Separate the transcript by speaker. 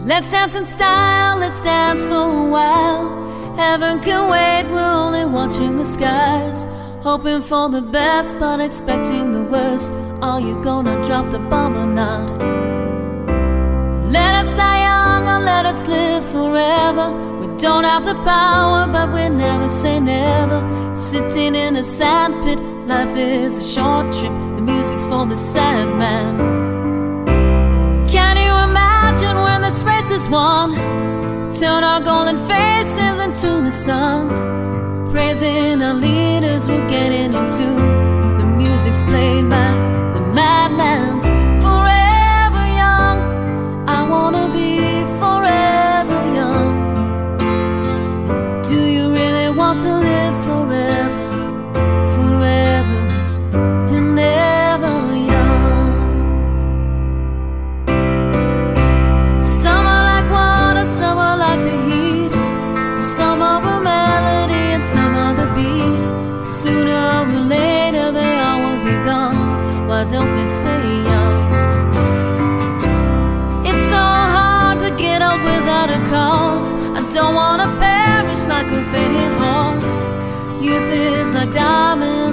Speaker 1: Let's dance in style, let's dance for a while. Heaven can wait, we're only watching the skies. Hoping for the best, but expecting the worst. Are you gonna drop the bomb or not? Let us die young or let us live forever. We don't have the power, but we never say never. Sitting in a sandpit, life is a short trip. The music's for the sad man. Can you imagine when this race is won? Turn our golden faces into the sun. Praising our leaders, we're getting into the music's played by the madman. Forever young, I wanna be forever young. Do you really want to live forever, forever and ever young? Some are like water, some are like the heat. Some are a melody and some are the beat. Sooner or later they all will be gone. Why don't they stay young? It's so hard to get old without a cause. I don't wanna perish like a fading horse. Youth is like diamond